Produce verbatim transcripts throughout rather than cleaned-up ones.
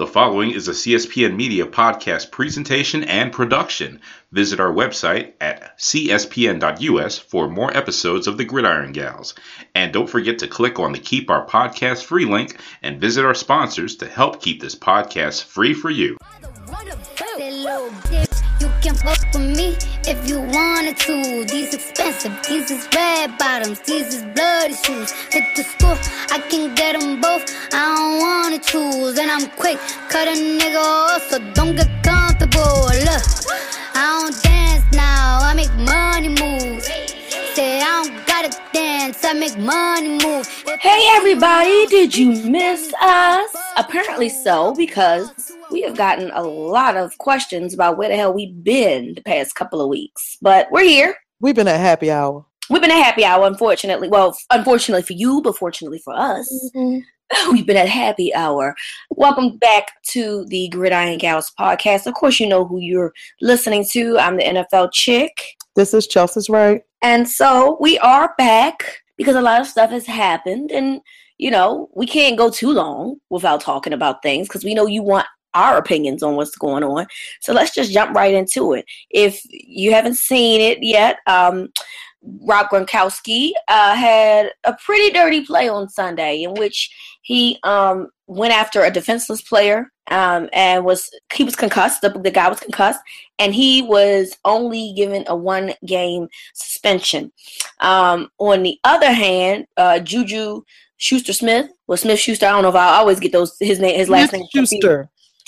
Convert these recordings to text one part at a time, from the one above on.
The following is a C S P N Media podcast presentation and production. Visit our website at c s p n dot u s for more episodes of the Gridiron Gals. And don't forget to click on the Keep Our Podcast Free link and visit our sponsors to help keep this podcast free for you. You can fuck with me if you wanted to. These expensive, these is red bottoms, these is bloody shoes. Hit the school, I can get them both. I don't wanna choose, and I'm quick, cut a nigga off, so don't get comfortable. Look, I don't dance now, I make money moves. Say I don't gotta dance, I make money move. Hey everybody, did you miss us? Apparently so, because we have gotten a lot of questions about where the hell we've been the past couple of weeks. But we're here. We've been at happy hour. We've been at happy hour, unfortunately. Well, unfortunately for you, but fortunately for us. Mm-hmm. We've been at happy hour. Welcome back to the Gridiron Gals podcast. Of course, you know who you're listening to. I'm the N F L chick. This is Chelsea's right. And so we are back because a lot of stuff has happened. And, you know, we can't go too long without talking about things because we know you want our opinions on what's going on. So let's just jump right into it. If you haven't seen it yet, um, Rob Gronkowski uh, had a pretty dirty play on Sunday in which he um, went after a defenseless player um, and was he was concussed. The, the guy was concussed, and he was only given a one-game suspension. Um, on the other hand, uh, Juju Schuster-Smith, well, Smith-Schuster, I don't know if I always get those his name, his last name. Schuster.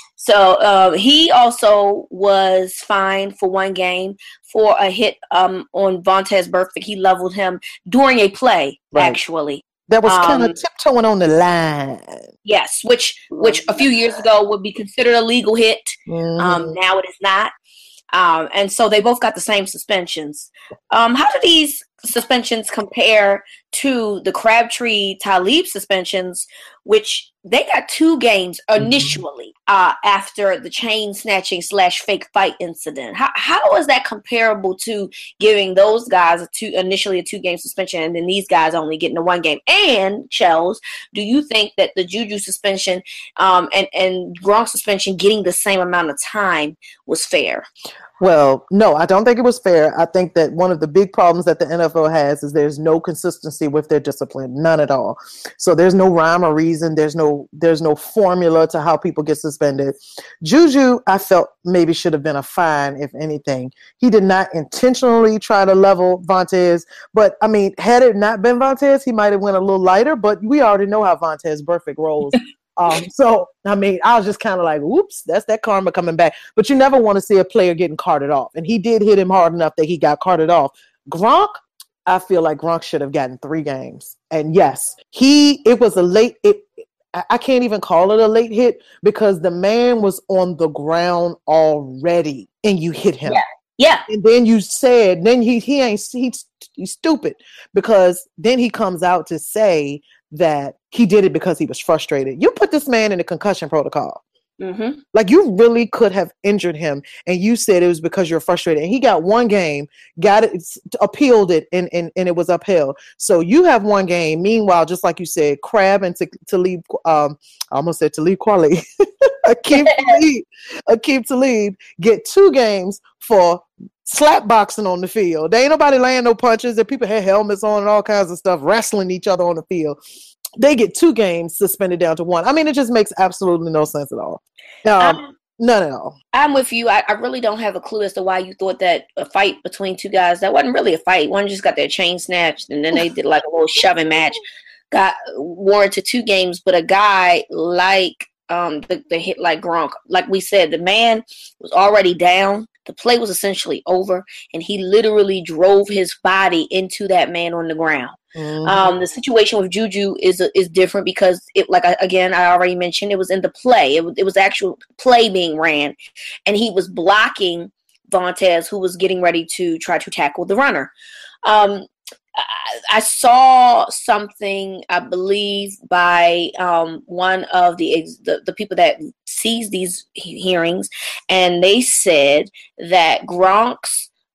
So uh, he also was fined for one game for a hit um, on Vontaze Burfict. He leveled him during a play, right. actually. That was um, kind of tiptoeing on the line. Yes, which which a few years ago would be considered a legal hit. Mm-hmm. Um, now it is not. Um, and so they both got the same suspensions. Um, how do these suspensions compare to the Crabtree Talib suspensions, which they got two games initially uh, after the chain snatching slash fake fight incident? How how is that comparable to giving those guys a two initially a two game suspension and then these guys only getting a one game? And Chels, do you think that the Juju suspension um, and and Gronk suspension getting the same amount of time was fair? Well, no, I don't think it was fair. I think that one of the big problems that the N F L has is there's no consistency with their discipline, none at all. So there's no rhyme or reason. There's no there's no formula to how people get suspended. Juju, I felt maybe should have been a fine, if anything. He did not intentionally try to level Vontaze, but I mean, had it not been Vontaze, he might have went a little lighter. But we already know how Vontaze Burfict rolls. Um, so, I mean, I was just kind of like, whoops, that's that karma coming back. But you never want to see a player getting carted off. And he did hit him hard enough that he got carted off. Gronk, I feel like Gronk should have gotten three games. And yes, he, it was a late, it, I can't even call it a late hit because the man was on the ground already and you hit him. Yeah. Yeah. And then you said, then he, he ain't, he's, he's stupid because then he comes out to say that he did it because he was frustrated. You put this man in a concussion protocol. Mm-hmm. Like you really could have injured him and you said it was because you're frustrated. And he got one game, got it, appealed it, and, and, and it was upheld. So you have one game. Meanwhile, just like you said, Crab and Talib, um, I almost said Talib Kweli, Aqib Talib, Aqib Talib get two games for slap boxing on the field. There ain't nobody laying no punches. There people had helmets on and all kinds of stuff, wrestling each other on the field. They get two games suspended down to one. I mean, it just makes absolutely no sense at all. Um, um, none at all. I'm with you. I, I really don't have a clue as to why you thought that a fight between two guys, that wasn't really a fight. One just got their chain snatched, and then they did like a little shoving match, got warranted two games. But a guy like um, the, the hit like Gronk, like we said, the man was already down. The play was essentially over, and he literally drove his body into that man on the ground. Mm-hmm. Um, the situation with Juju is is different because it, like I, again, I already mentioned, it was in the play. It, it was actual play being ran, and he was blocking Vontaze, who was getting ready to try to tackle the runner. Um, I, I saw something, I believe, by um, one of the, the the people that sees these hearings, and they said that Gronk's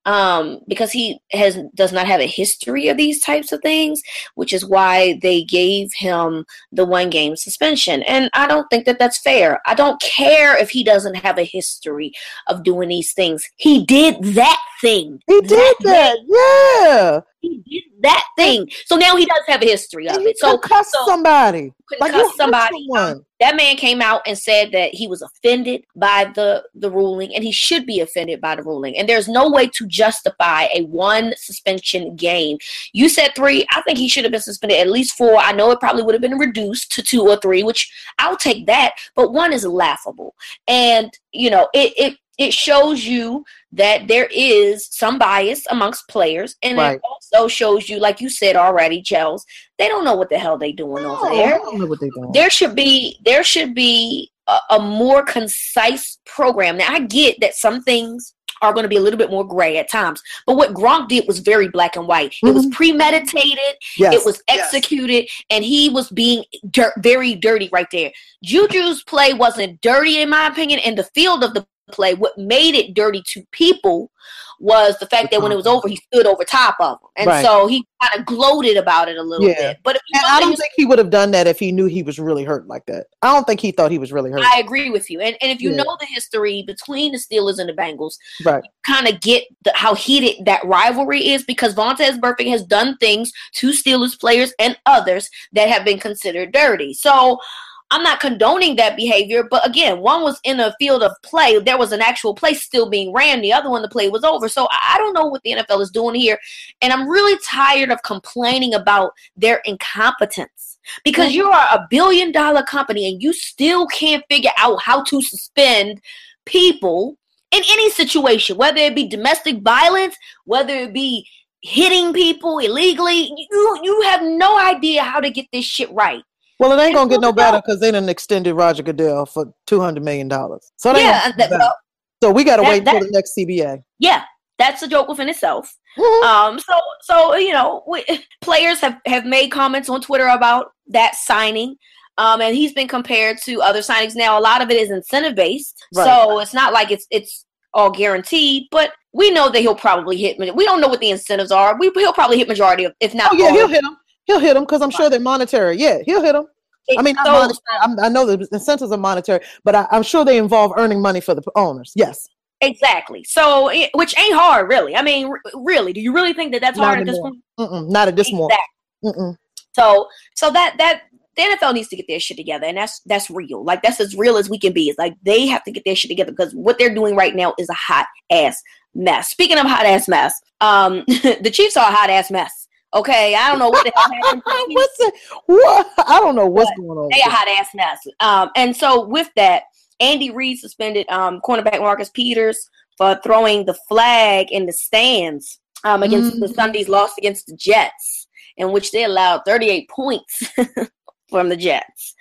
um, because he has does not have a history of these types of things, which is why they gave him the one game suspension. And I don't think that that's fair. I don't care if he doesn't have a history of doing these things. He did that thing. He did that. that. Yeah. He did that thing. So now he does have a history of and it. So cuss so, somebody. Like cuss somebody. Um, that man came out and said that he was offended by the, the ruling, and he should be offended by the ruling. And there's no way to justify a one suspension game. You said three. I think he should have been suspended at least four. I know it probably would have been reduced to two or three, which I'll take that. But one is laughable. And, you know, it it It shows you that there is some bias amongst players, and right. It also shows you, like you said already, Chels, they don't know what the hell they doing no, over there. I don't know what they doing. There should be there should be a, a more concise program. Now, I get that some things are going to be a little bit more gray at times, but what Gronk did was very black and white. Mm-hmm. It was premeditated, yes. It was executed, yes. And he was being dirt, very dirty right there. Juju's play wasn't dirty, in my opinion, in the field of the play. What made it dirty to people was the fact that when it was over, he stood over top of him, and right. So he kind of gloated about it a little yeah. bit. But if and I don't think he would have done that if he knew he was really hurt like that. I don't think he thought he was really hurt. I agree with you, and and if you yeah. know the history between the Steelers and the Bengals, right, you kind of get the, how heated that rivalry is, because Vontaze Burfict has done things to Steelers players and others that have been considered dirty. So I'm not condoning that behavior, but again, one was in a field of play. There was an actual play still being ran. The other one, the play was over. So I don't know what the N F L is doing here. And I'm really tired of complaining about their incompetence, because you are a billion dollar company and you still can't figure out how to suspend people in any situation, whether it be domestic violence, whether it be hitting people illegally. You, you have no idea how to get this shit right. Well, it ain't going to get no better because they done extended Roger Goodell for two hundred million dollars. So, yeah, that, well, so we got to wait that, until the next C B A. Yeah, that's a joke within itself. Mm-hmm. Um, so, so you know, we, players have, have made comments on Twitter about that signing. Um, and he's been compared to other signings. Now, a lot of it is incentive-based. Right. So it's not like it's it's all guaranteed. But we know that he'll probably hit. We don't know what the incentives are. We, he'll probably hit majority of, if not Oh, yeah, all he'll hit them. He'll hit them because I'm sure they're monetary. Yeah, he'll hit them. I mean, not so, monetary. I'm, I know the incentives are monetary, but I, I'm sure they involve earning money for the owners. Yes. Exactly. So, which ain't hard, really. I mean, really, do you really think that that's not hard anymore. at this point? Mm-mm, not at this exactly. moment. So, so that that the N F L needs to get their shit together, and that's that's real. Like, that's as real as we can be. It's like they have to get their shit together, because what they're doing right now is a hot ass mess. Speaking of hot ass mess, um, the Chiefs are a hot ass mess. Okay, I don't know what the hell happened. What's it? What? I don't know what's but going on. They a hot ass mess. Um, and so with that, Andy Reid suspended um cornerback Marcus Peters for throwing the flag in the stands um against mm. the Sunday's loss against the Jets, in which they allowed thirty-eight points from the Jets.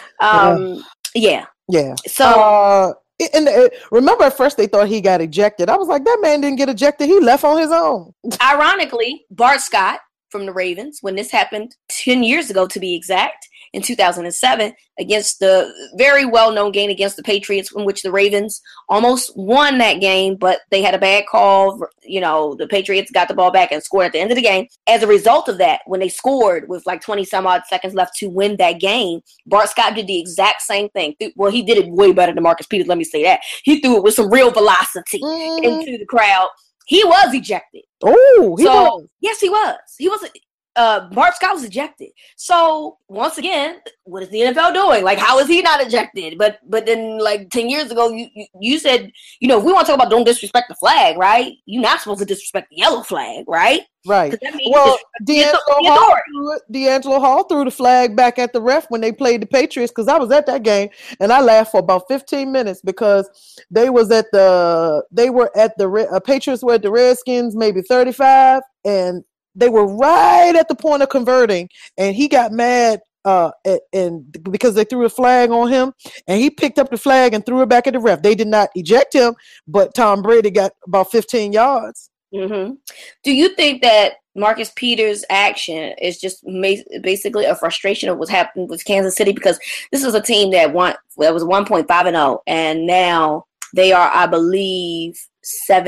Um, yeah, yeah. So. Uh, And uh, remember, at first they thought he got ejected. I was like, that man didn't get ejected. He left on his own. Ironically, Bart Scott from the Ravens, when this happened ten years ago, to be exact, in two thousand seven, against the very well-known game against the Patriots, in which the Ravens almost won that game, but they had a bad call. You know, the Patriots got the ball back and scored at the end of the game. As a result of that, when they scored with like twenty some odd seconds left to win that game, Bart Scott did the exact same thing. Well, he did it way better than Marcus Peters, let me say that. He threw it with some real velocity mm. into the crowd. He was ejected. Oh, he so, was. Yes, he was. He was. Uh, Bart Scott was ejected. So once again, what is the N F L doing? Like, how is he not ejected? But but then, like ten years ago, you you, you said, you know, if we want to talk about don't disrespect the flag, right? You're not supposed to disrespect the yellow flag, right? Right. Well, D'Angelo Hall, threw it, D'Angelo Hall threw the flag back at the ref when they played the Patriots, because I was at that game and I laughed for about fifteen minutes because they was at the they were at the uh, Patriots were at the Redskins maybe thirty-five, and they were right at the point of converting, and he got mad uh, at, and because they threw a flag on him, and he picked up the flag and threw it back at the ref. They did not eject him, but Tom Brady got about fifteen yards. Mm-hmm. Do you think that Marcus Peters' action is just ma- basically a frustration of what's happened with Kansas City? Because this is a team that won, that was one point five and oh, and now they are, I believe, seven and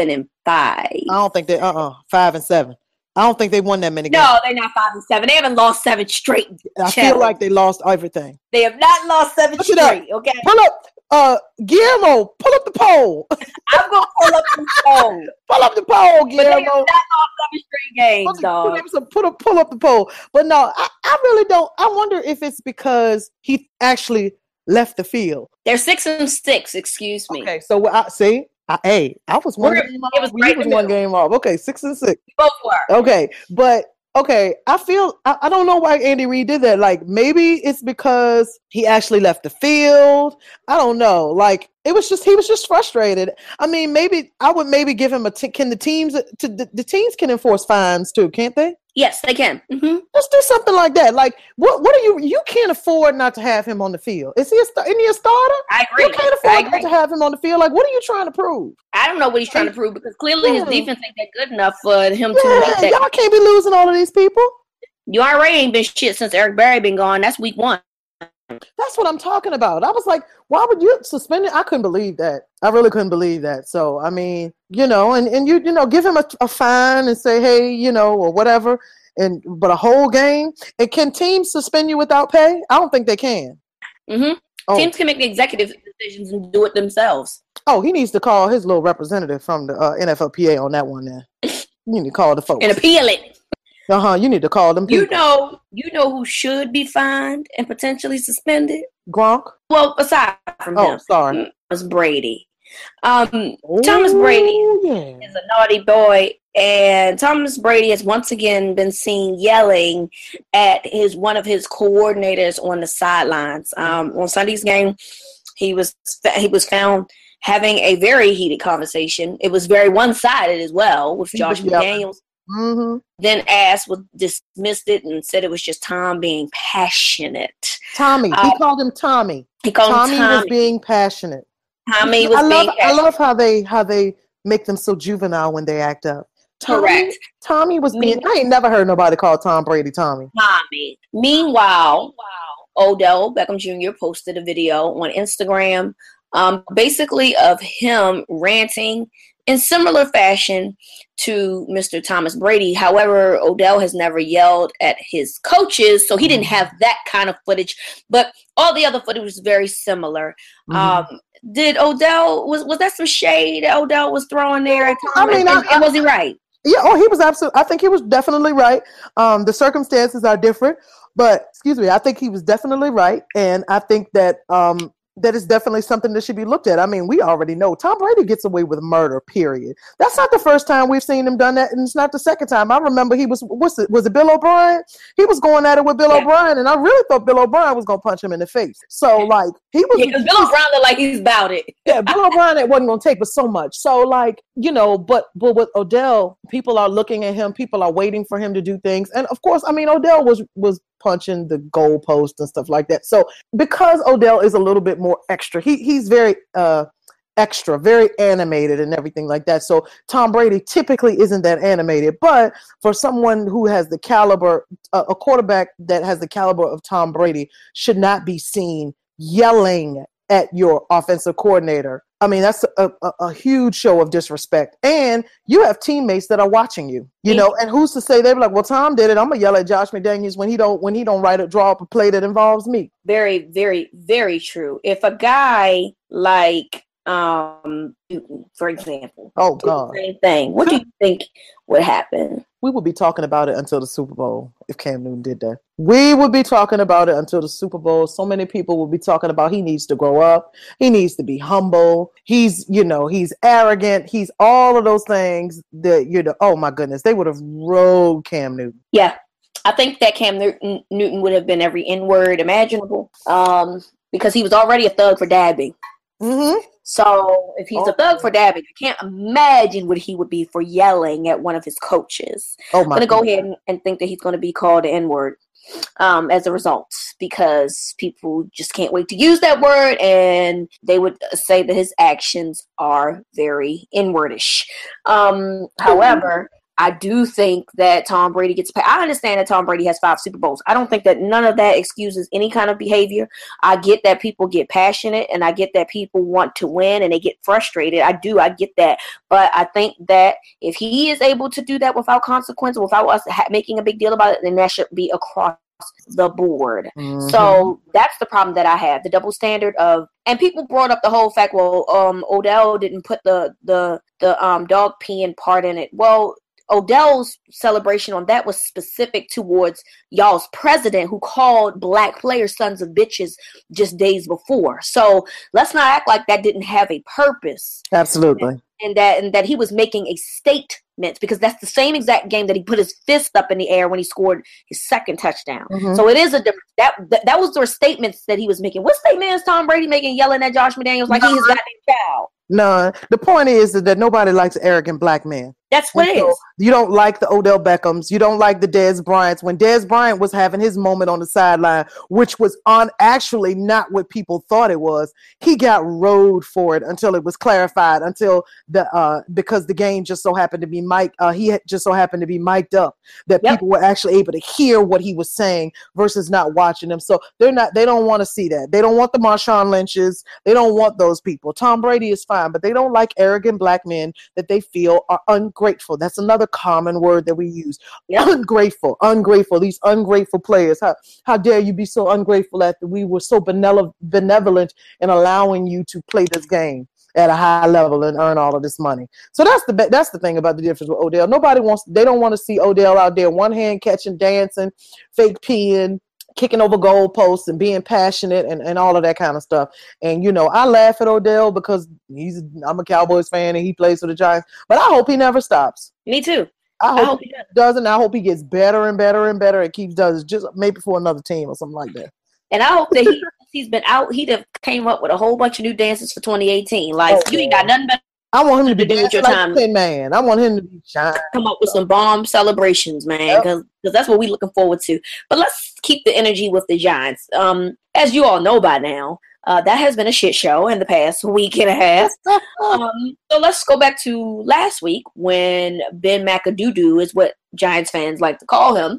five. I don't think they. Uh uh five and seven. I don't think they won that many games. No, they're not five and seven. They haven't lost seven straight. I feel like they lost everything. They have not lost seven Look straight. Okay. Pull up, uh, Guillermo. Pull up the poll. I'm gonna pull up the poll. Pull up the poll, But they have Guillermo. not lost seven straight games, Put, dog. put, up some, put up, pull up the poll. But no, I, I really don't. I wonder if it's because he actually left the field. They're six and six. Excuse me. Okay, so I see. I, hey, I was one We're- game it off. was You right in was the one middle. game off. Okay, six and six. Both were. Okay, but okay, I feel I, I don't know why Andy Reid did that. Like maybe it's because he actually left the field. I don't know. Like it was just he was just frustrated. I mean, maybe I would maybe give him a. T- can the teams to the, the teams can enforce fines too, can't they? Yes, they can. Mm-hmm. Let's do something like that. Like what? What are you? You can't afford not to have him on the field. Is he a star? Isn't he a starter? I agree. You can't I afford not agree. to have him on the field. Like what are you trying to prove? I don't know what he's trying to prove because clearly his Yeah. defense ain't that good enough for him to Yeah, make that. y'all can't be losing all of these people. You already ain't been shit since Eric Berry been gone. That's week one. That's what I'm talking about. I was like, why would you suspend it? I couldn't believe that. I really couldn't believe that. So, I mean, you know, and, and you, you know, give him a, a fine and say, hey, you know, or whatever. And, but a whole game. And can teams suspend you without pay? I don't think they can. Mm-hmm. Oh, Teams can make executive decisions and do it themselves. oh he needs to call his little representative from the uh, N F L P A on that one there. You need to call the folks. And appeal it. Uh-huh. You need to call them people. You know, you know who should be fined and potentially suspended? Gronk? Well, aside from Oh, him, sorry. Thomas Brady. Um, Thomas Brady Oh, yeah. is a naughty boy, and Thomas Brady has once again been seen yelling at his one of his coordinators on the sidelines. Um, on Sunday's game, he was he was found having a very heated conversation. It was very one-sided as well with He Josh was yelling. McDaniels. Mm-hmm. Then Ass was dismissed it and said it was just Tom being passionate. Tommy. Uh, he called him Tommy. He called Tommy him was Tommy. being passionate. Tommy was I love being I passionate. love how they how they make them so juvenile when they act up. Tommy, Correct. Tommy was being Me- I ain't never heard nobody call Tom Brady Tommy. Tommy. Meanwhile, Odell Beckham Junior posted a video on Instagram, um, basically of him ranting in similar fashion to Mister Thomas Brady. However, Odell has never yelled at his coaches, so he didn't have that kind of footage. But all the other footage was very similar. Mhm. Um, did Odell was was that some shade that Odell was throwing there at Tom? I mean, and, I- and was he right? Yeah, oh, he was absolutely. I think he was definitely right. Um, the circumstances are different, but excuse me, I think he was definitely right, and I think that um, that is definitely something that should be looked at. I mean, we already know Tom Brady gets away with murder. Period. That's not the first time we've seen him done that, and it's not the second time. I remember he was what's it? Was it Bill O'Brien? He was going at it with Bill Yeah. O'Brien, and I really thought Bill O'Brien was going to punch him in the face. So, like, he was. Yeah, because Bill O'Brien looked like he's about it. Yeah, Bill O'Brien it wasn't going to take but so much. So, like, you know, but but with Odell, people are looking at him. People are waiting for him to do things. And, of course, I mean, Odell was was punching the goalpost and stuff like that. So, because Odell is a little bit more extra, he he's very uh, extra, very animated and everything like that. So, Tom Brady typically isn't that animated. But for someone who has the caliber, uh, a quarterback that has the caliber of Tom Brady should not be seen yelling at your offensive coordinator. I mean, that's a, a, a huge show of disrespect. And you have teammates that are watching you, you know, and who's to say they're like, well, Tom did it. I'm gonna yell at Josh McDaniels when he don't when he don't write a draw up a play that involves me. Very, very, very true. If a guy like um Newton, for example, Oh did the God. same thing, what do you think would happen? We would be talking about it until the Super Bowl if Cam Newton did that. We would be talking about it until the Super Bowl. So many people will be talking about he needs to grow up. He needs to be humble. He's, you know, he's arrogant. He's all of those things that, you know, oh my goodness, they would have rode Cam Newton. Yeah, I think that Cam Newton, Newton would have been every N word imaginable, um, because he was already a thug for dabbing. Mm-hmm. So if he's a thug for dabbing, I can't imagine what he would be for yelling at one of his coaches. Oh I'm my going to go goodness. ahead and, and think that he's going to be called the N-word um, as a result, because people just can't wait to use that word, and they would say that his actions are very N-wordish. Um, however, I do think that Tom Brady gets paid. I understand that Tom Brady has five Super Bowls. I don't think that none of that excuses any kind of behavior. I get that people get passionate, and I get that people want to win and they get frustrated. I do. I get that. But I think that if he is able to do that without consequence, without us ha- making a big deal about it, then that should be across the board. Mm-hmm. So that's the problem that I have, the double standard of, and people brought up the whole fact, well, um, Odell didn't put the, the, the um, dog peeing part in it. Well, Odell's celebration on that was specific towards y'all's president, who called black players sons of bitches just days before. So let's not act like that didn't have a purpose. Absolutely. And, and that and that he was making a statement, because that's the same exact game that he put his fist up in the air when he scored his second touchdown. Mm-hmm. So it is a different, that, that that was the statements that he was making. What statement is Tom Brady making, yelling at Josh McDaniels like no. he his goddamn child? No, the point is that nobody likes arrogant black men. That's what and it so is. You don't like the Odell Beckhams. You don't like the Dez Bryants. When Dez Bryant was having his moment on the sideline, which was on actually not what people thought it was, he got rode for it until it was clarified, until the uh, because the game just so happened to be mic. Uh, he had just so happened to be mic'd up that yep. people were actually able to hear what he was saying versus not watching them. So they're not. They don't want to see that. They don't want the Marshawn Lynches. They don't want those people. Tom Brady is fine, but they don't like arrogant black men that they feel are ungrateful. That's another common word that we use. Yep. Ungrateful, ungrateful. These ungrateful players. How how dare you be so ungrateful that we were so benevolent, benevolent in allowing you to play this game at a high level and earn all of this money. So that's the that's the thing about the difference with Odell. Nobody wants. They don't want to see Odell out there one hand catching, dancing, fake peeing, kicking over goalposts and being passionate and, and all of that kind of stuff. And, you know, I laugh at Odell because he's I'm a Cowboys fan and he plays for the Giants. But I hope he never stops. Me too. I hope, I hope he does. doesn't. I hope he gets better and better and better and keeps does it just maybe for another team or something like that. And I hope that he, he's been out. He'd have came up with a whole bunch of new dances for twenty eighteen. Like, oh, you ain't got nothing better. I want him to be dancing like time. Tin Man. I want him to be shine. Come up with some bomb celebrations, man, because yep. that's what we're looking forward to. But let's keep the energy with the Giants. Um, as you all know by now, uh, that has been a shit show in the past week and a half. um, so let's go back to last week when Ben McAdoo, is what Giants fans like to call him,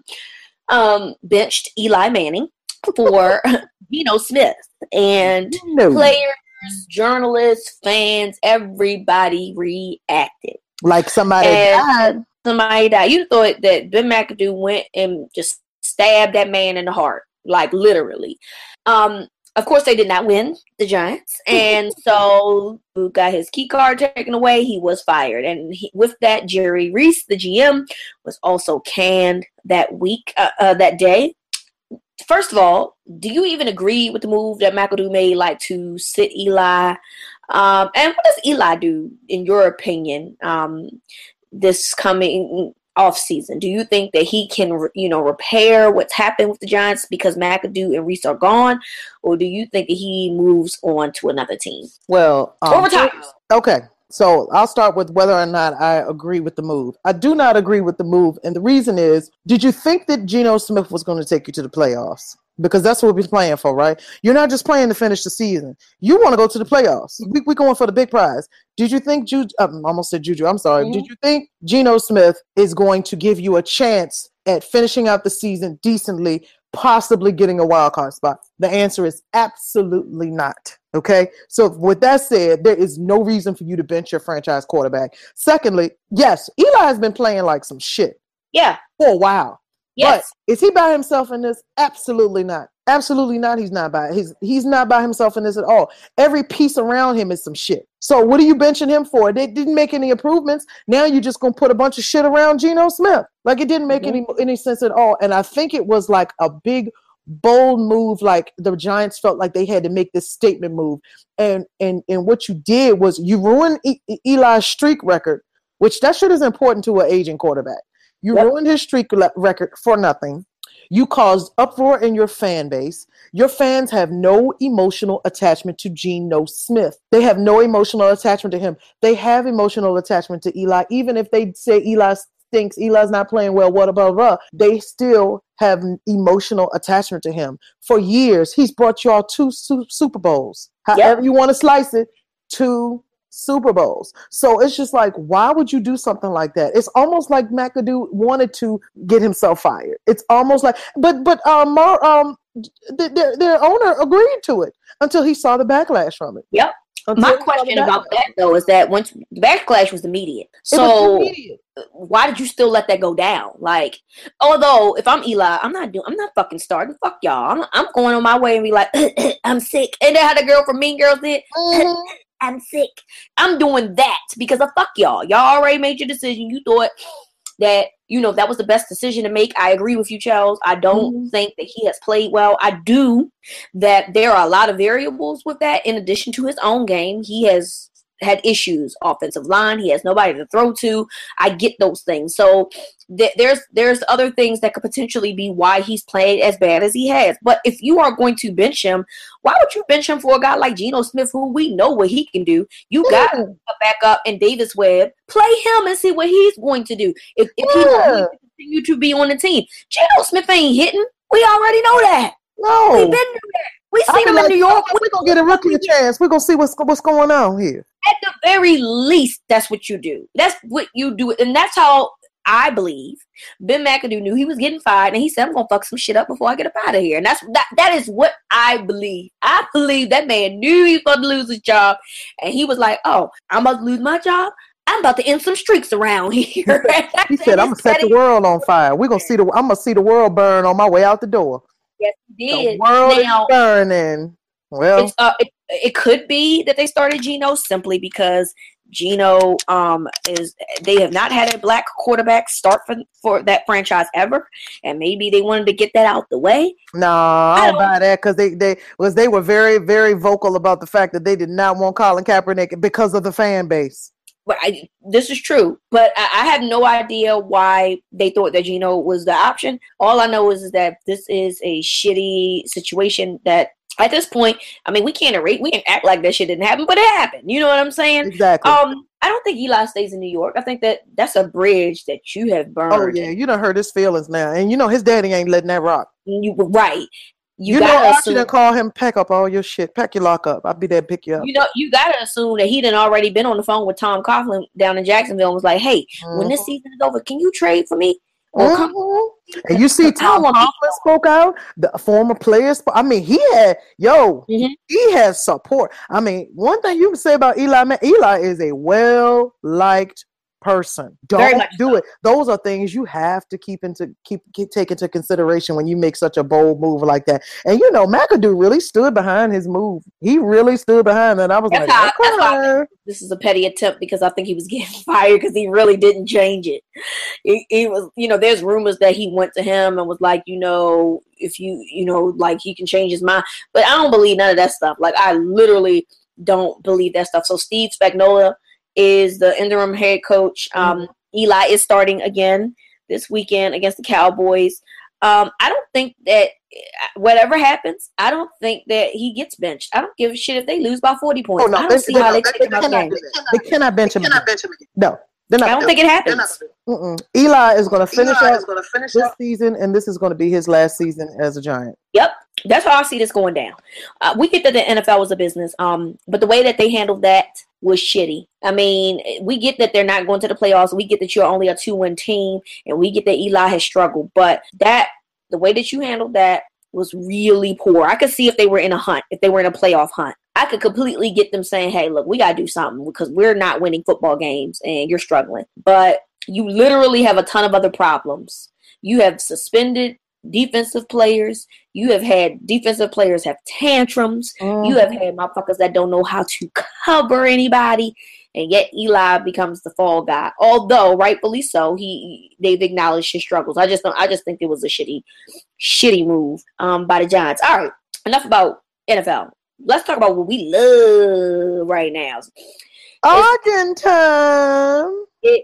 um, benched Eli Manning for Geno Smith. And no. players, journalists, fans, everybody reacted like somebody and died. Somebody died. You thought that Ben McAdoo went and just stabbed that man in the heart, like literally. Um, of course, they did not win, the Giants, and so Boo got his key card taken away. He was fired, and he, with that, Jerry Reese, the G M, was also canned that week, uh, uh, that day. First of all, do you even agree with the move that McAdoo made, like to sit Eli? Um, and what does Eli do, in your opinion, um, this coming off season? Do you think that he can, you know, repair what's happened with the Giants because McAdoo and Reese are gone, or do you think that he moves on to another team? Well, um, or retires? Okay. So I'll start with whether or not I agree with the move. I do not agree with the move. And the reason is, did you think that Geno Smith was going to take you to the playoffs? Because that's what we're playing for, right? You're not just playing to finish the season. You want to go to the playoffs. We, we're going for the big prize. Did you think Juju, I almost said Juju, I'm sorry. Mm-hmm. Did you think Geno Smith is going to give you a chance at finishing out the season decently, possibly getting a wild card spot? The answer is absolutely not. Okay, so with that said, there is no reason for you to bench your franchise quarterback. Secondly, yes, Eli has been playing like some shit. Yeah. For a while. Yes. But is he by himself in this? Absolutely not. Absolutely not. He's not by he's he's not by himself in this at all. Every piece around him is some shit. So what are you benching him for? They didn't make any improvements. Now you're just gonna put a bunch of shit around Geno Smith. Like, it didn't make mm-hmm. any any sense at all. And I think it was like a big bold move, like the Giants felt like they had to make this statement move, and and and what you did was you ruined e- Eli's streak record, which that shit is important to an aging quarterback. You yep. ruined his streak le- record for nothing. You caused uproar in your fan base. Your fans have no emotional attachment to Geno Smith. They have no emotional attachment to him. They have emotional attachment to Eli, even if they say Eli stinks, Eli's not playing well, what blah, blah, blah. They still have emotional attachment to him. For years, he's brought y'all two su- Super Bowls. However yep. you want to slice it, two Super Bowls. So it's just like, why would you do something like that? It's almost like McAdoo wanted to get himself fired. It's almost like, but but um, Mar, um, their their owner agreed to it until he saw the backlash from it. Yep. Until My question about that though is that once the backlash was immediate, so was immediate. Why did you still let that go down? Like, although if I'm Eli, I'm not doing, I'm not fucking starting. Fuck y'all. I'm, I'm going on my way and be like, I'm sick. And then how the girl from Mean Girls did. Mm-hmm. I'm sick. I'm doing that because of fuck y'all. Y'all already made your decision. You thought that, you know, that was the best decision to make. I agree with you, Charles. I don't mm-hmm. think that he has played well. I do that there are a lot of variables with that. In addition to his own game, he has had issues, offensive line. He has nobody to throw to. I get those things. So th- there's there's other things that could potentially be why he's played as bad as he has. But if you are going to bench him, why would you bench him for a guy like Geno Smith, who we know what he can do? You got to back up in Davis Webb. Play him and see what he's going to do. If, if he's going to continue to be on the team. Geno Smith ain't hitting. We already know that. No. We've been through that. We seen him like, in New York. We're going to get a rookie a chance. We're going to see what's what's going on here. At the very least, that's what you do. That's what you do. And that's how I believe Ben McAdoo knew he was getting fired. And he said, I'm going to fuck some shit up before I get up out of here. And that's that. That is what I believe. I believe that man knew he was going to lose his job. And he was like, oh, I'm about to lose my job. I'm about to end some streaks around here. He said, I'm going to set the world on fire. We're going to see the, I'm going to see the world burn on my way out the door. Yes, he did. The world now, is burning. Well, it's, uh, it, it could be that they started Geno simply because Geno um, is they have not had a black quarterback start for for that franchise ever, and maybe they wanted to get that out the way. No, I don't, I don't buy that because they they was they were very very vocal about the fact that they did not want Colin Kaepernick because of the fan base. But I, this is true, but I, I have no idea why they thought that Geno was the option. All I know is, is that this is a shitty situation that at this point, I mean, we can't erase, we can act like that shit didn't happen, but it happened. You know what I'm saying? Exactly. Um, I don't think Eli stays in New York. I think that that's a bridge that you have burned. Oh, yeah. You done hurt his feelings now. And you know his daddy ain't letting that rock. You right. You, you know, gotta I assume, should call him, pack up all your shit. Pack your lock up. I'll be there to pick you up. You know, you got to assume that he done already been on the phone with Tom Coughlin down in Jacksonville and was like, hey, mm-hmm. when this season is over, can you trade for me? Or mm-hmm. come- and you see Tom Coughlin spoke out, the former players. I mean, he had, yo, mm-hmm. he has support. I mean, one thing you can say about Eli, man, Eli is a well-liked person. Don't do so. it. Those are things you have to keep into keep, keep take into consideration when you make such a bold move like that. And you know, McAdoo really stood behind his move. He really stood behind it. I was that's like, how, okay. that's why this is a petty attempt because I think he was getting fired because he really didn't change it. He, he was, you know, there's rumors that he went to him and was like, you know, if you, you know, like he can change his mind. But I don't believe none of that stuff. Like I literally don't believe that stuff. So Steve Spagnuolo is the interim head coach. Um, mm-hmm. Eli is starting again this weekend against the Cowboys. Um, I don't think that whatever happens, I don't think that he gets benched. I don't give a shit if they lose by forty points. Oh, no, I don't they, see they, how they, they, they, they, cannot, they cannot bench him. They cannot bench him again. No. Not, I don't think it happens. Eli is going to finish Eli out gonna finish this up. season, and this is going to be his last season as a Giant. Yep, that's how I see this going down. Uh, we get that the N F L was a business, um, but the way that they handled that was shitty. I mean, we get that they're not going to the playoffs. We get that you're only a two-win team, and we get that Eli has struggled. But that the way that you handled that was really poor. I could see if they were in a hunt, if they were in a playoff hunt. I could completely get them saying, hey, look, we got to do something because we're not winning football games and you're struggling. But you literally have a ton of other problems. You have suspended defensive players. You have had defensive players have tantrums. Mm-hmm. You have had motherfuckers that don't know how to cover anybody. And yet Eli becomes the fall guy. Although, rightfully so, he they've acknowledged his struggles. I just don't I just think it was a shitty, shitty move um, by the Giants. All right, enough about N F L. Let's talk about what we love right now. Arguing time. It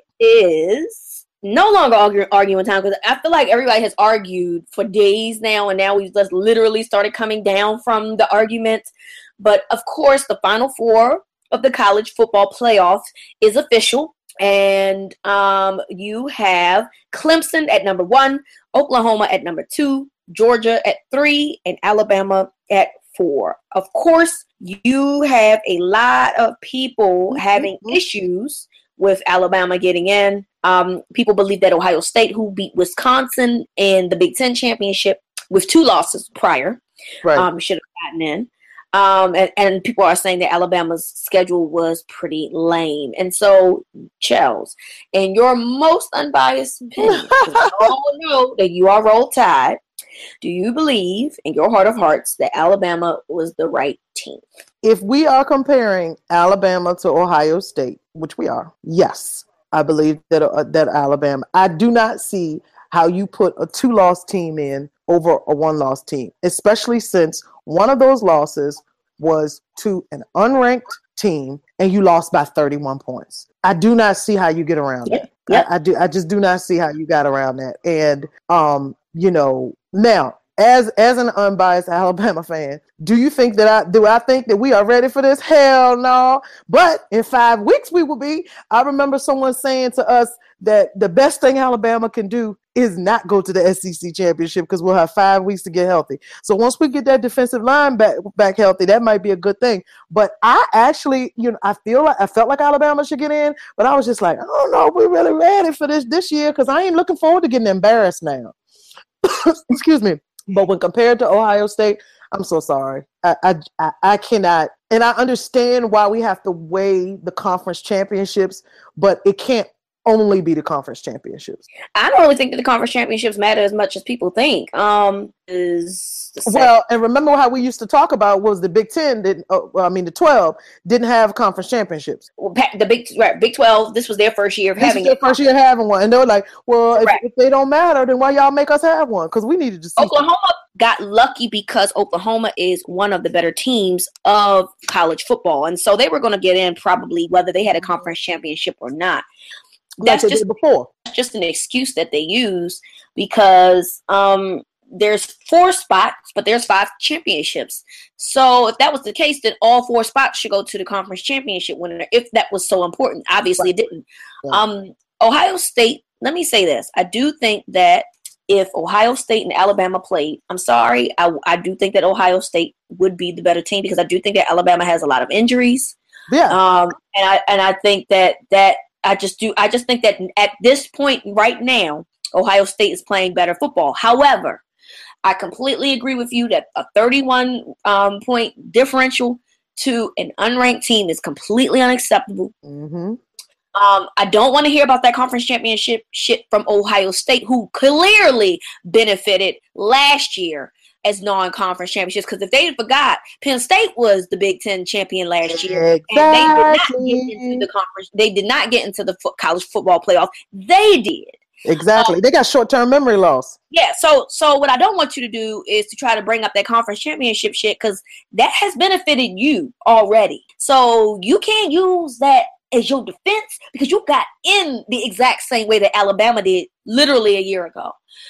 is no longer arguing, arguing time because I feel like everybody has argued for days now, and now we've just literally started coming down from the argument. But of course, the Final Four of the college football playoffs is official, and um, you have Clemson at number one, Oklahoma at number two, Georgia at three, and Alabama at four. Of course, you have a lot of people mm-hmm. having issues with Alabama getting in. Um, people believe that Ohio State, who beat Wisconsin in the Big Ten championship with two losses prior, right. um, should have gotten in. Um, and, and people are saying that Alabama's schedule was pretty lame. And so, Chels, in your most unbiased opinion, we all know that you are Roll Tide, do you believe in your heart of hearts that Alabama was the right team? If we are comparing Alabama to Ohio State, which we are, yes, I believe that uh, that Alabama. I do not see how you put a two-loss team in over a one-loss team, especially since one of those losses was to an unranked team and you lost by thirty-one points. I do not see how you get around yep. that. Yep. I, I do. I just do not see how you got around that. And, um, you know, now, as as an unbiased Alabama fan, do you think that I do I think that we are ready for this? Hell no. But in five weeks we will be. I remember someone saying to us that the best thing Alabama can do is not go to the S E C championship because we'll have five weeks to get healthy. So once we get that defensive line back back healthy, that might be a good thing. But I actually, you know, I feel like I felt like Alabama should get in, but I was just like, I don't know if we're really ready for this this year because I ain't looking forward to getting embarrassed now. Excuse me. But when compared to Ohio State, I'm so sorry. I, I I cannot, and I understand why we have to weigh the conference championships, but it can't only be the conference championships. I don't really think that the conference championships matter as much as people think. Um, is well, and remember how we used to talk about was the Big Ten didn't. Uh, well, I mean, the twelve didn't have conference championships. Well, the Big right, Big twelve. This was their first year of this having their it. First year having one, and they were like, "Well, if, if they don't matter, then why y'all make us have one? Because we needed to see." Oklahoma got lucky because Oklahoma is one of the better teams of college football, and so they were going to get in probably whether they had a conference championship or not. That's like just before. just an excuse that they use because um, there's four spots, but there's five championships. So if that was the case, then all four spots should go to the conference championship winner. If that was so important, obviously right. it didn't. Yeah. Um, Ohio State. Let me say this: I do think that if Ohio State and Alabama played, I'm sorry, I, I do think that Ohio State would be the better team because I do think that Alabama has a lot of injuries. Yeah. Um, and I and I think that that. I just do. I just think that at this point right now, Ohio State is playing better football. However, I completely agree with you that a thirty-one um, point differential to an unranked team is completely unacceptable. Mm-hmm. Um, I don't want to hear about that conference championship shit from Ohio State, who clearly benefited last year as non-conference championships, because if they forgot, Penn State was the Big Ten champion last year, exactly. and they did not get into the conference. They did not get into the fo- college football playoff. They did. Exactly. Um, they got short-term memory loss. Yeah. So, so what I don't want you to do is to try to bring up that conference championship shit because that has benefited you already. So you can't use that as your defense because you got in the exact same way that Alabama did literally a year ago.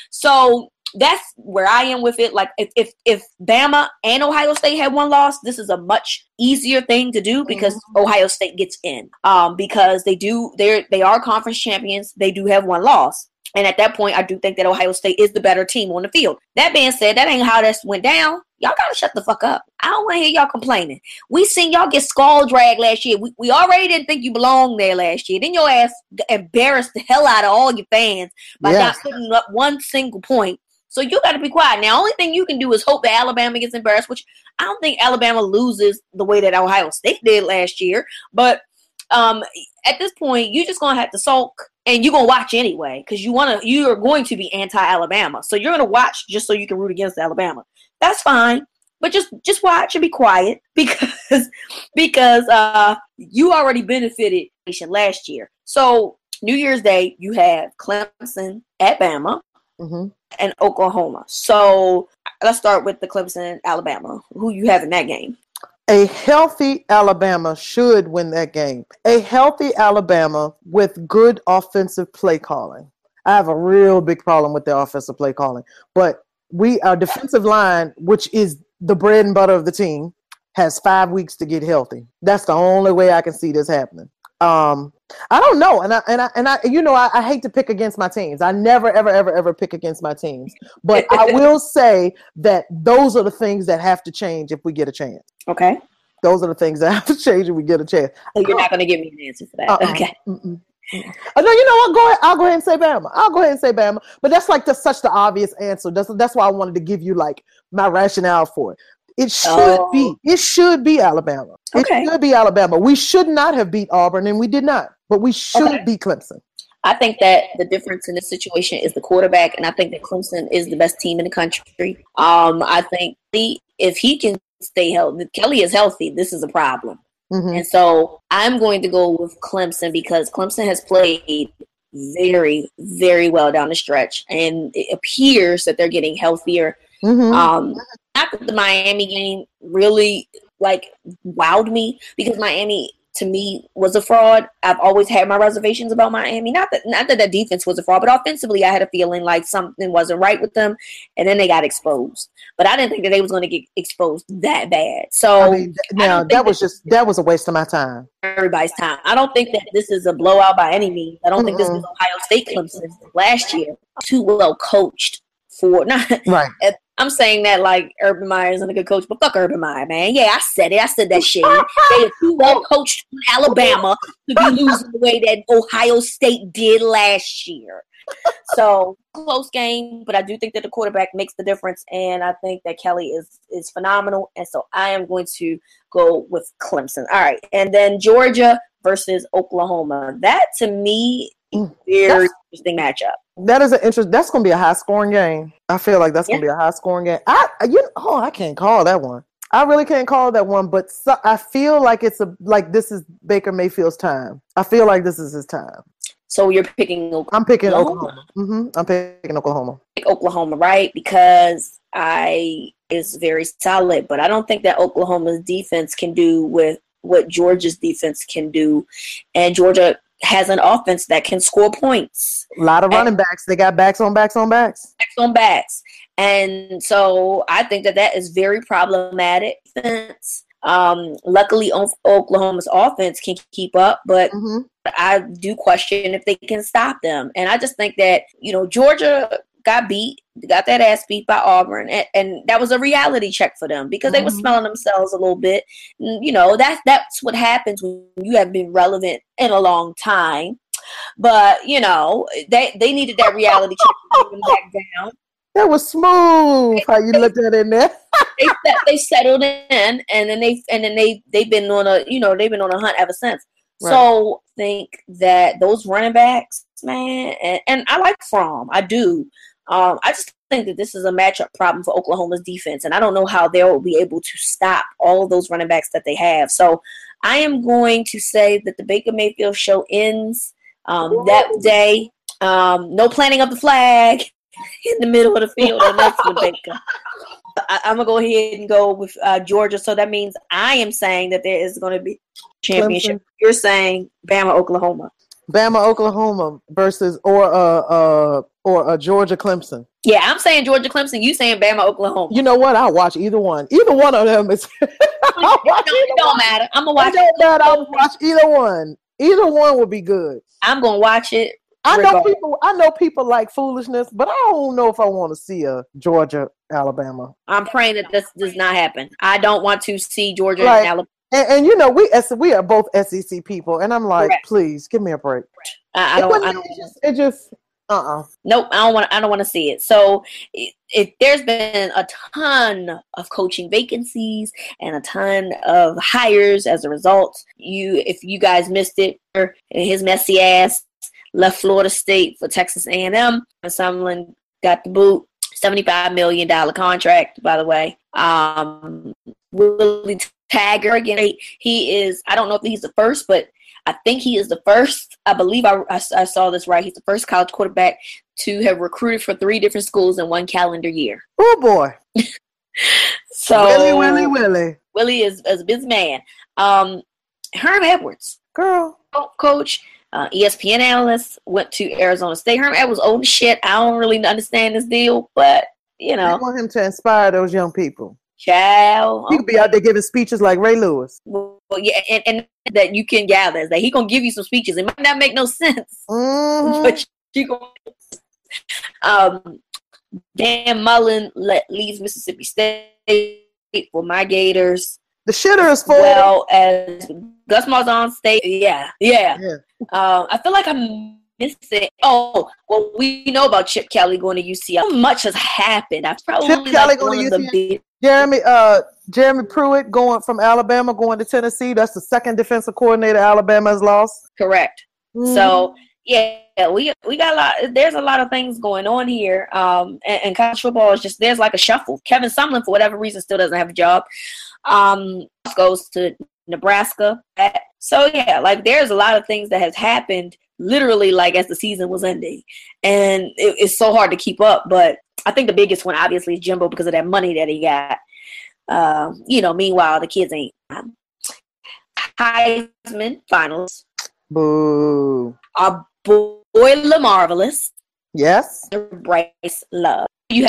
So that's where I am with it. Like if, if if Bama and Ohio State had one loss, this is a much easier thing to do because mm-hmm. Ohio State gets in. Um, because they do they they are conference champions. They do have one loss. And at that point, I do think that Ohio State is the better team on the field. That being said, that ain't how this went down. Y'all gotta shut the fuck up. I don't want to hear y'all complaining. We seen y'all get skull dragged last year. We, we already didn't think you belonged there last year. Then your ass embarrassed the hell out of all your fans by yes. not putting up one single point. So you got to be quiet. Now, only thing you can do is hope that Alabama gets embarrassed, which I don't think Alabama loses the way that Ohio State did last year. But um, at this point, you're just going to have to sulk, and you're going to watch anyway because you want to. You are going to be anti-Alabama. So you're going to watch just so you can root against Alabama. That's fine. But just, just watch and be quiet because, because uh, you already benefited last year. So New Year's Day, you have Clemson at Bama. Mm-hmm. And Oklahoma. So let's start with the Clemson, Alabama. Who you have in that game? A healthy Alabama should win that game. A healthy Alabama with good offensive play calling. I have a real big problem with the offensive play calling. But we, our defensive line, which is the bread and butter of the team, has five weeks to get healthy. That's the only way I can see this happening. Um, I don't know, and I and I and I, you know, I, I hate to pick against my teams. I never, ever, ever, ever pick against my teams. But I will say that those are the things that have to change if we get a chance. Okay. Those are the things that have to change if we get a chance. So you're not going to give me an answer for that. Uh-uh. Okay. Mm-mm. Oh, no, you know what? Go ahead. I'll go ahead and say Bama. I'll go ahead and say Bama. But that's like the, such the obvious answer. That's that's why I wanted to give you like my rationale for it. It should oh. be. It should be Alabama. Okay. It should be Alabama. We should not have beat Auburn, and we did not. But we should okay. beat Clemson. I think that the difference in this situation is the quarterback, and I think that Clemson is the best team in the country. Um, I think the, if he can stay healthy, Kelly is healthy, this is a problem. Mm-hmm. And so I'm going to go with Clemson because Clemson has played very, very well down the stretch, and it appears that they're getting healthier. Mm-hmm. Um, not that the Miami game really like wowed me because Miami to me was a fraud. I've always had my reservations about Miami. Not that not that the defense was a fraud, but offensively I had a feeling like something wasn't right with them, and then they got exposed. But I didn't think that they was going to get exposed that bad. So I mean, now that, that was just that was a waste of my time. Everybody's time. I don't think that this is a blowout by any means. I don't Mm-mm. think this is Ohio State Clemson last year. Too well coached for not right. I'm saying that like Urban Meyer isn't a good coach, but fuck Urban Meyer, man. Yeah, I said it. I said that shit. They are too well coached in Alabama to be losing the way that Ohio State did last year. So close game, but I do think that the quarterback makes the difference, and I think that Kelly is is phenomenal, and so I am going to go with Clemson. All right, and then Georgia versus Oklahoma. That to me is a very that's, interesting matchup. That is an interest. That's going to be a high scoring game. I feel like that's yeah. going to be a high scoring game. I you oh I can't call that one. I really can't call that one, but so, I feel like it's a like this is Baker Mayfield's time. I feel like this is his time. So you're picking Oklahoma? I'm picking Oklahoma. Mm-hmm. I'm picking Oklahoma. Pick Oklahoma, right? Because I is very solid, but I don't think that Oklahoma's defense can do with what Georgia's defense can do, and Georgia has an offense that can score points. A lot of running and, backs. They got backs on backs on backs. Backs on backs. And so I think that that is very problematic defense. Um, luckily, Oklahoma's offense can keep up, but mm-hmm. I do question if they can stop them. And I just think that, you know, Georgia got beat, got that ass beat by Auburn, and, and that was a reality check for them because mm-hmm. they were smelling themselves a little bit. And, you know, that's, that's what happens when you have been relevant in a long time. But, you know, they, they needed that reality check to bring them back down. That was smooth how you looked at it in there. they they settled in, and then they and then they they've been on a you know they've been on a hunt ever since. Right. So I think that those running backs, man, and, and I like Fromm, I do. Um, I just think that this is a matchup problem for Oklahoma's defense, and I don't know how they'll be able to stop all of those running backs that they have. So I am going to say that the Baker Mayfield show ends um, that day. Um, no planting of the flag in the middle of the field, and that's with Baker. I, I'm gonna go ahead and go with uh, Georgia. So that means I am saying that there is going to be championship. Clemson. You're saying Bama, Oklahoma. Bama, Oklahoma versus or uh uh or uh, Georgia, Clemson. Yeah, I'm saying Georgia, Clemson. You saying Bama, Oklahoma. You know what? I'll watch either one. Either one of them is. it don't, it don't matter. I'm gonna watch. It don't matter. I'll watch either one. Either one will be good. I'm gonna watch it. I know regardless. people. I know people like foolishness, but I don't know if I want to see a Georgia, Alabama. I'm praying that this does not happen. I don't want to see Georgia like, and Alabama. And, and you know, we we are both S E C people, and I'm like, Correct. please give me a break. I, I don't. I don't. It just. It just uh uh-uh. uh. Nope. I don't want. I don't want to see it. So, it, it, there's been a ton of coaching vacancies and a ton of hires as a result. You, if you guys missed it, his messy ass left Florida State for Texas A and M. Summerlin got the boot. seventy-five million dollars contract, by the way. Um, Willie Taggart, again, he is, I don't know if he's the first, but I think he is the first. I believe I, I, I saw this right. He's the first college quarterback to have recruited for three different schools in one calendar year. Oh, boy. so Willie, Willie, Willie. Willie is, is a busy man. Um, Herm Edwards. Girl. Coach. Uh, E S P N analyst, went to Arizona State. Herm Edwards old as shit. I don't really understand this deal, but, you know. I want him to inspire those young people. Child. He could be out there giving speeches like Ray Lewis. Well, yeah, and, and that you can gather is that he gonna give you some speeches. It might not make no sense, Mm-hmm. but you gonna. Um, Dan Mullen let, leaves Mississippi State for my Gators. The shitter is full. Well as Gus Malzahn State. Yeah, yeah. Yeah. Um, I feel like I'm missing. Oh, well, we know about Chip Kelly going to U C L. So much has happened. I've probably Chip Kelly like going one to of U C L. the big. Jeremy, uh, Jeremy Pruitt going from Alabama, going to Tennessee. That's the second defensive coordinator Alabama has lost. Correct. Mhm. So yeah, we we got a lot. There's a lot of things going on here. Um, and, and college football is just there's like a shuffle. Kevin Sumlin, for whatever reason, still doesn't have a job. Um, goes to Nebraska. So yeah, like there's a lot of things that has happened literally like as the season was ending, and it, it's so hard to keep up. But I think the biggest one obviously is Jimbo because of that money that he got. Um, you know, meanwhile the kids ain't. Um, Heisman finals. Boo. Our boy LaMarvelous. Yes. Bryce Love. You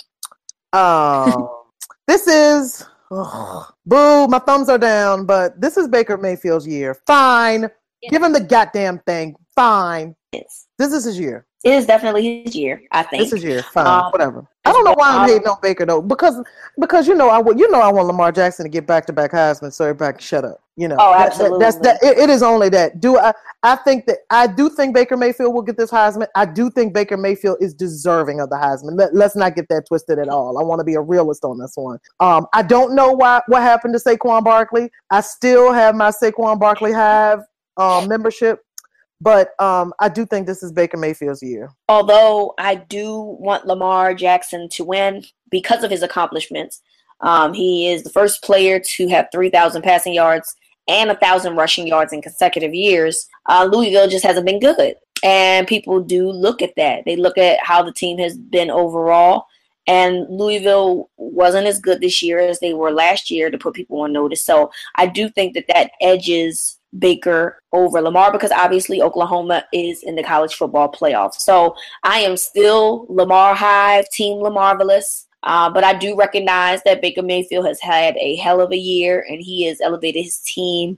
Um, this is ugh, boo. My thumbs are down, but this is Baker Mayfield's year. Fine, give him the goddamn thing. Fine, have this is his year. it is definitely his year. I think This is your fine, Um, whatever. I don't know why I'm hating on Baker though, because because you know I would you know I want Lamar Jackson to get back to back Heisman, so everybody can shut up. You know, Oh, That- that- absolutely. that's that. It, it is only that. Do I? I think that I do think Baker Mayfield will get this Heisman. I do think Baker Mayfield is deserving of the Heisman. Let, let's not get that twisted at all. I want to be a realist on this one. Um, I don't know why what happened to Saquon Barkley. I still have my Saquon Barkley Hive um, membership. But um, I do think this is Baker Mayfield's year. although I do want Lamar Jackson to win because of his accomplishments. Um, he is the first player to have three thousand passing yards and one thousand rushing yards in consecutive years. Uh, Louisville just hasn't been good. And people do look at that. They look at how the team has been overall. And Louisville wasn't as good this year as they were last year to put people on notice. So I do think that that edges Baker over Lamar because obviously Oklahoma is in the college football playoffs. So I am still Lamar Hive, Team Lamarvelous. Uh, but I do recognize that Baker Mayfield has had a hell of a year and he has elevated his team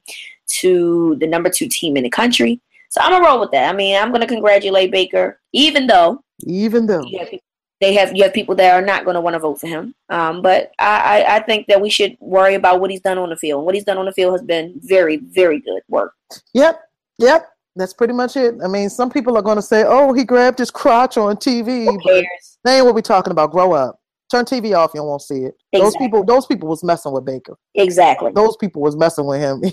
to the number two team in the country. So I'm going to roll with that. I mean, I'm going to congratulate Baker, even though Even though. you have, they have you have people that are not going to want to vote for him. Um, but I, I, I think that we should worry about what he's done on the field. And what he's done on the field has been very, very good work. Yep, yep. That's pretty much it. I mean, some people are going to say, oh, he grabbed his crotch on T V. Who But cares? that ain't what we're talking about. Grow up. Turn T V off. You won't see it. Those Exactly. people those people was messing with Baker. Exactly. Those people was messing with him.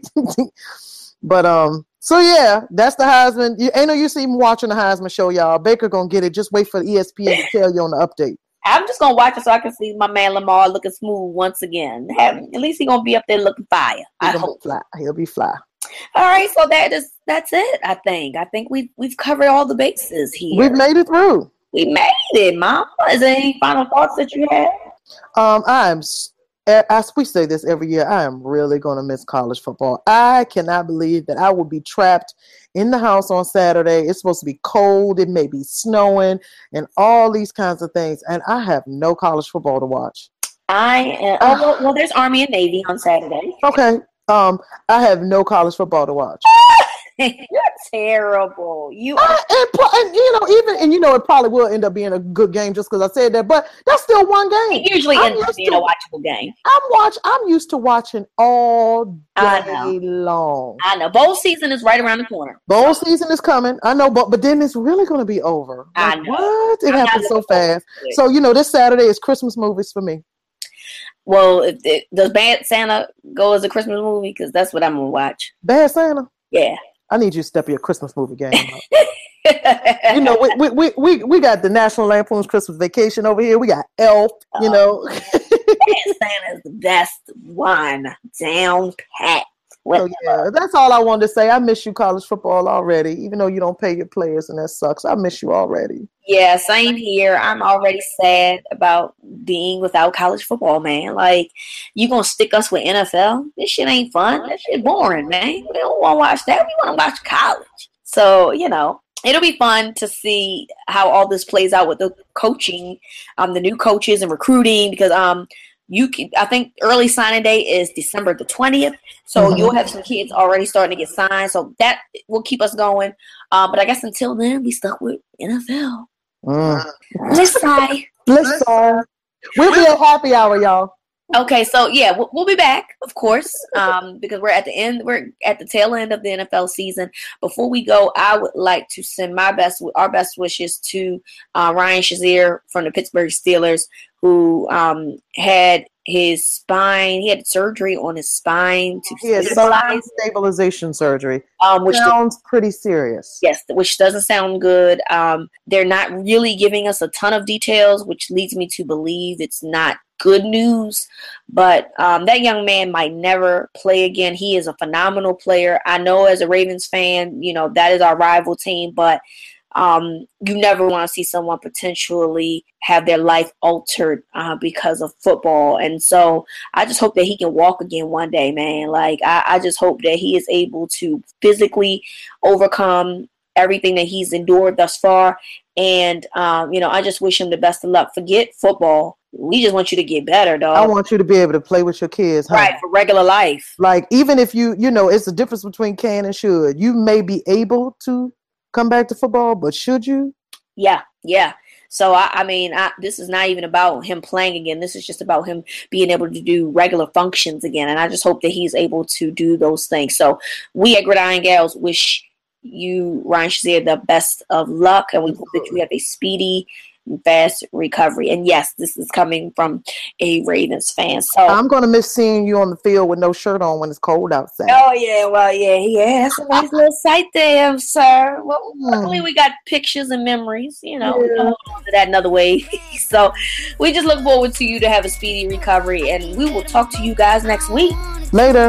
But, um, so yeah, that's the Heisman. You, ain't no use even watching the Heisman show, y'all. Baker going to get it. Just wait for E S P N to tell you on the update. I'm just going to watch it so I can see my man Lamar looking smooth once again. Have, at least he's going to be up there looking fire. I He'll hope. be fly. He'll be fly. All right, so that is that's it. I think. I think we've we've covered all the bases here. We've made it through. we made it, Mama. Is there any final thoughts that you have? Um, I'm, s- as we say this every year, I am really going to miss college football. I cannot believe that I will be trapped in the house on Saturday. It's supposed to be cold. It may be snowing and all these kinds of things. And I have no college football to watch. I am. Oh, well, well, there's Army and Navy on Saturday. Okay. Um, I have no college football to watch. You're terrible. You are. I, and, pro- and you know, even and you know, it probably will end up being a good game just because I said that. But that's still one game. It usually I'm ends up used being to- a watchable game. I'm watch. I'm used to watching all I day know. long. I know. Bowl season is right around the corner. Bowl season is coming. I know, but but then it's really going to be over. I Like, know. What? It I'm not happens so looking forward fast. to it. So you know, this Saturday is Christmas movies for me. Well, if it, does Bad Santa go as a Christmas movie? Because that's what I'm gonna watch. Bad Santa. Yeah. I need you to step your Christmas movie game up. You know, we, we we we we got the National Lampoon's Christmas Vacation over here. We got Elf. You Oh. know. Bad Santa's the best one. Down pat. So yeah, that's all I wanted to say. I miss you, college football, already. Even though you don't pay your players, and that sucks. I miss you already. Yeah, same here. I'm already sad about being without college football, man. Like, you gonna stick us with N F L? This shit ain't fun. That shit boring, man. We don't want to watch that. We want to watch college. So, you know, it'll be fun to see how all this plays out with the coaching, um, the new coaches and recruiting, because um, you can, I think early signing day is December the twentieth. So mm-hmm. you'll have some kids already starting to get signed. So that will keep us going. Uh, but I guess until then, we stuck with N F L. Mm. Let's try. Let's try. We'll be a happy hour, y'all. Okay, so yeah, we'll, we'll be back, of course, um, because we're at the end. We're at the tail end of the N F L season. Before we go, I would like to send my best, our best wishes to uh, Ryan Shazier from the Pittsburgh Steelers, who um, had his spine. He had surgery on his spine to he had spine stabilization surgery. Um, which sounds pretty serious. Yes, which doesn't sound good. Um, they're not really giving us a ton of details, which leads me to believe it's not good news. But um, that young man might never play again. He is a phenomenal player. I know as a Ravens fan, you know, that is our rival team, but Um, you never want to see someone potentially have their life altered uh, because of football. And so I just hope that he can walk again one day, man. Like, I, I just hope that he is able to physically overcome everything that he's endured thus far. And, um, you know, I just wish him the best of luck. Forget football. We just want you to get better, dog. I want you to be able to play with your kids. Huh? Right, for regular life. Like, even if you, you know, it's the difference between can and should. You may be able to come back to football, but should you? Yeah, yeah. So, I, I mean, I, this is not even about him playing again. This is just about him being able to do regular functions again. And I just hope that he's able to do those things. So we at Gridiron Gals wish you, Ryan Shazier, the best of luck. And we hope that you have a speedy, fast recovery. And yes, this is coming from a Ravens fan. So I'm going to miss seeing you on the field with no shirt on when it's cold outside. Oh, yeah. Well, yeah. Yeah. That's a nice little sight there, sir. Well, mm. luckily we got pictures and memories, you know, yeah. We'll hold on to that another way. So we just look forward to you to have a speedy recovery, and we will talk to you guys next week. Later.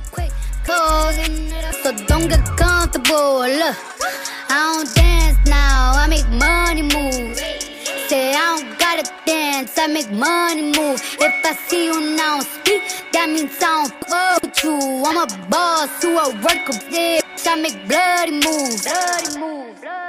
So don't get comfortable. Look, I don't dance now. I make money move. Say I don't gotta dance, I make money move. If I see you now speak, that means I don't fuck with you. I'm a boss who a worker, bitch. I make bloody moves. Bloody moves.